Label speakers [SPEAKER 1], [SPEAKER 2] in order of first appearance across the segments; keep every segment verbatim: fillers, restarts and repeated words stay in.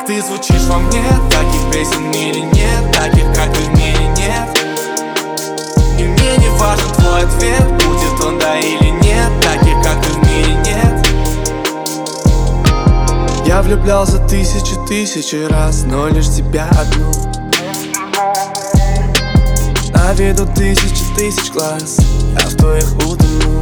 [SPEAKER 1] как ты звучишь во мне, таких песен в мире нет, таких, как ты, в мире нет. И мне не важен твой ответ, будет он да или нет, таких, как ты, в мире нет. Я влюблялся тысячи, тысячи раз, но лишь тебя одну. На виду тысячи, тысяч глаз, я в твоих утону.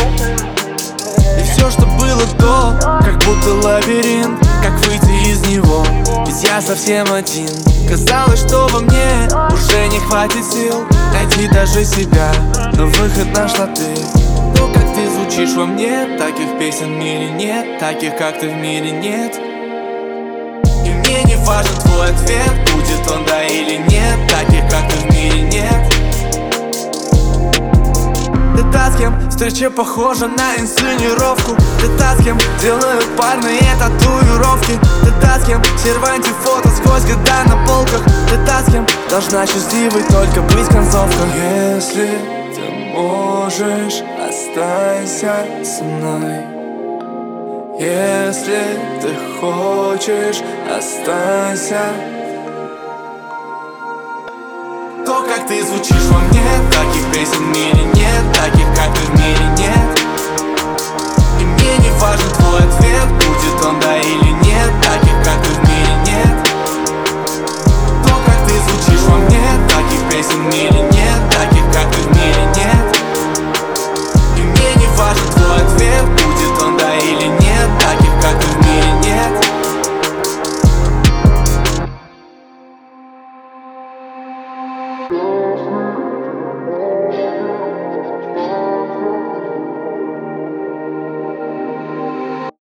[SPEAKER 1] И все, что было до, как будто лабиринт, как выйти из него, ведь я совсем один. Казалось, что во мне уже не хватит сил найти даже себя, но выход нашла ты. То, как ты звучишь во мне, таких песен в мире нет, таких, как ты, в мире нет. И мне не важен твой ответ, будет он да или нет, таких, как ты, в мире нет. Ты та, с кем встреча похожа на инсценировку. Ты та, с кем делают парные татуировки. Ты та, с кем в серванте фото сквозь года на полках. Ты та, с кем должна счастливой только быть концовка. Если ты можешь, останься со мной. Если ты хочешь, останься. То, как ты звучишь во мне, таких песен в мире нет, таких, как ты, в мире нет. И мне не важен твой ответ, будет он да или нет, таких, как ты, в мире нет. То, как ты звучишь во мне, таких песен в мире